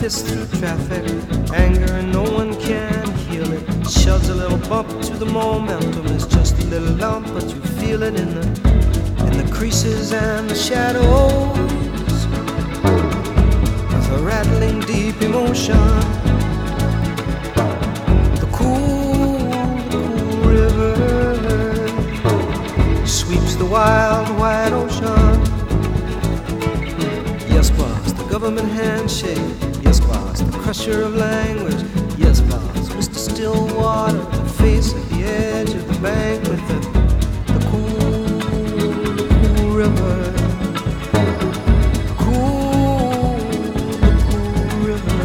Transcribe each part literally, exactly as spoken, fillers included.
fist through traffic, anger and no one can heal it. Shoves a little bump to the momentum, it's just a little lump, but you feel it in the in the creases and the shadows. With a rattling deep emotion, the cool, the cool river sweeps the wild, wide ocean. Yes, boss, the government handshake. Yes, boss, the crusher of language. Yes, boss, Mister Stillwater, the face at the edge of the bank with the, the cool, the cool river. The cool, the cool river.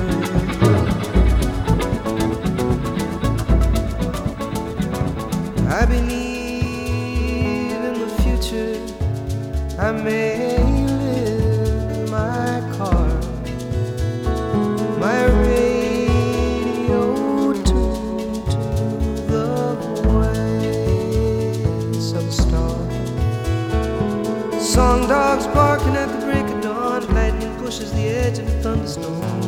I believe in the future. I may live my car, my radio tuned to the voice of a star. Song dogs barking at the break of dawn, lightning pushes the edge of a thunderstorm.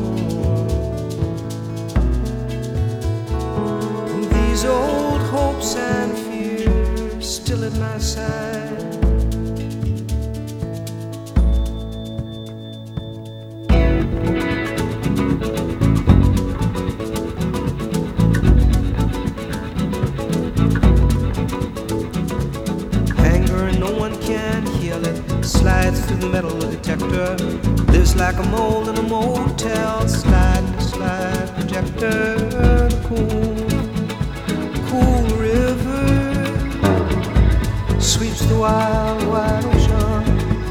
And these old hopes and fears still at my side. Slides through the metal detector, lives like a mole in a motel. Slide and slide projector, the cool, cool river sweeps the wild, wide ocean.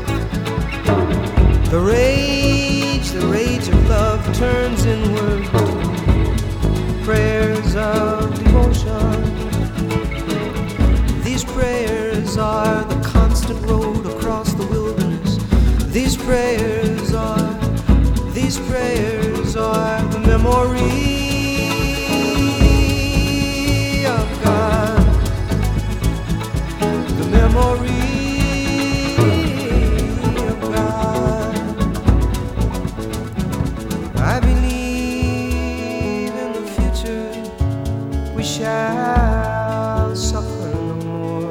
The rage, the rage of love turns inward to prayers of devotion. These prayers are the constant road across the wilderness. These prayers are, these prayers are the memory of God, the memory of God. I believe in the future we shall suffer no more.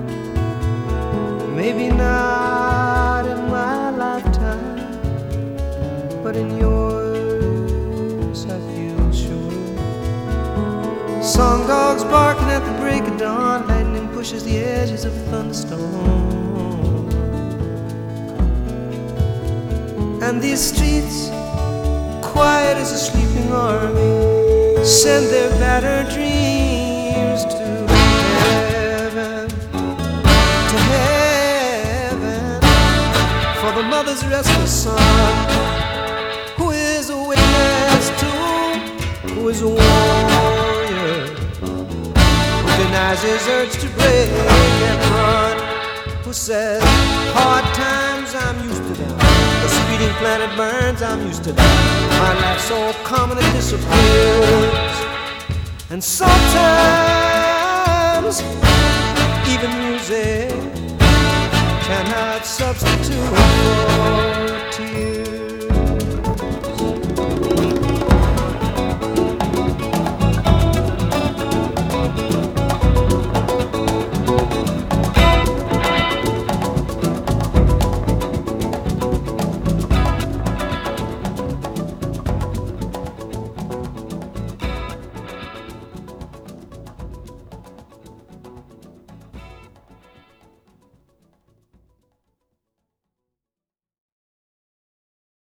Maybe not in my lifetime, but in yours I feel sure. Song dogs barking at the break of dawn, lightning pushes the edges of a thunderstorm. And these streets, quiet as a sleeping army, send their battered dreams to heaven, to heaven, for the mother's restless son, who is a witness to, who is a warrior, who denies his urge to break and run, who says, hard times, I'm used to them. The speeding planet burns, I'm used to that. My life's so common it disappears. And sometimes even music cannot substitute for tears.